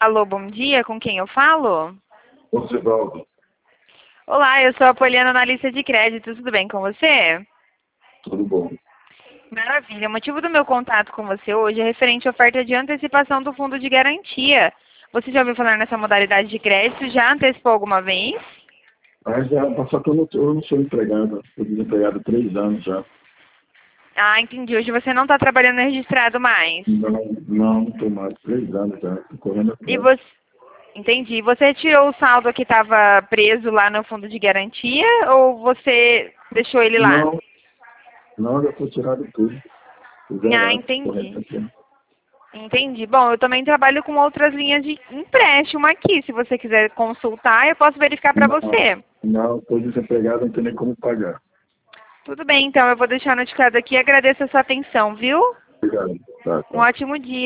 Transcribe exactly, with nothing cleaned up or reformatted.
Alô, bom dia, com quem eu falo? Osivaldo, Olá, eu sou a Poliana, analista de crédito, tudo bem com você? tudo bom? Maravilha, o motivo do meu contato com você hoje é referente à oferta de antecipação do fundo de garantia. Você já ouviu falar nessa modalidade de crédito? Já antecipou alguma vez? Mas já, só que eu não, eu não sou empregado, estou desempregado há três anos já. Ah, entendi. Hoje você não está trabalhando registrado mais. Não, não estou mais, três anos já, estou correndo E atrás. você... Entendi. Você tirou o saldo que estava preso lá no fundo de garantia ou você deixou ele lá? Não, não, já foi tirado tudo, Ah, zerado, correndo entendi. aqui. Entendi. Bom, eu também trabalho com outras linhas de empréstimo aqui. Se você quiser consultar, eu posso verificar para Não, você. não, estou desempregado, não tenho nem como pagar. Tudo bem, então eu vou deixar notificado aqui e agradeço a sua atenção, viu? Obrigado, tá, Um tá. ótimo dia.